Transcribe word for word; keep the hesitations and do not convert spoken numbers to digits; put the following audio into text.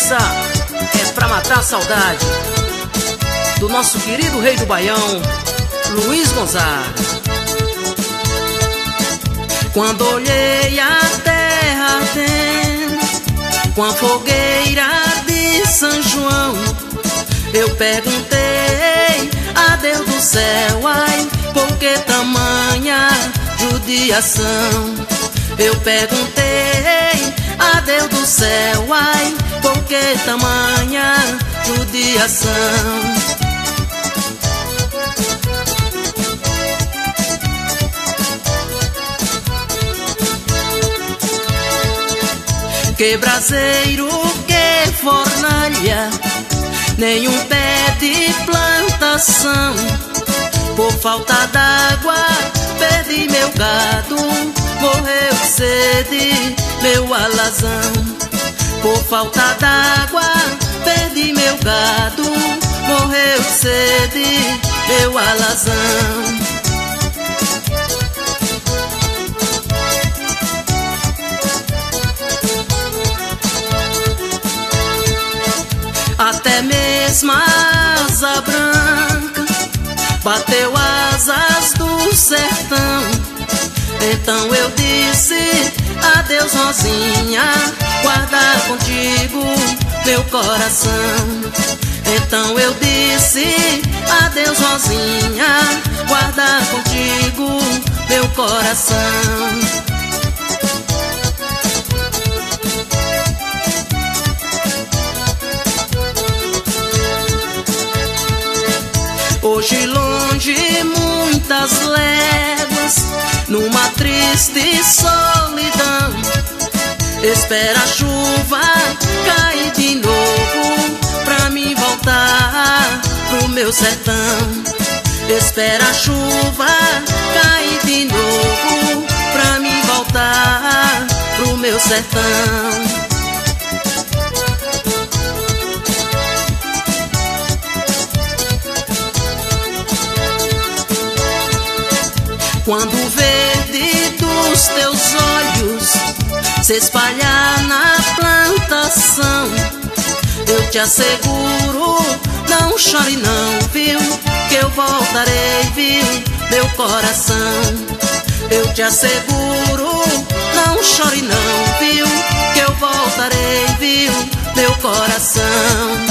Essa é pra matar a saudade do nosso querido rei do Baião, Luiz Gonzaga. Quando olhei a terra ardendo com a fogueira de São João, eu perguntei a Deus do céu, ai, por que tamanha judiação? Eu perguntei a Deus do céu, ai, por que tamanha judiação? Que braseiro, que fornalha, nenhum pé de plantação. Por falta d'água, perdi meu gado, morreu de sede meu alazão. Por falta d'água, perdi meu gado, morreu de sede meu alazão. Até mesmo a asa branca bateu asas do sertão. Então eu disse adeus, Rosinha, guarda contigo meu coração. Então eu disse adeus, Rosinha, guarda contigo meu coração. Hoje longe muitas léguas, numa triste solidão, espera a chuva cair de novo pra mim voltar pro meu sertão. Espera a chuva cair de novo pra mim voltar pro meu sertão. Quando o verde dos teus olhos se espalhar na plantação, eu te asseguro, não chore não, viu, que eu voltarei, viu, meu coração. Eu te asseguro, não chore não, viu, que eu voltarei, viu, meu coração.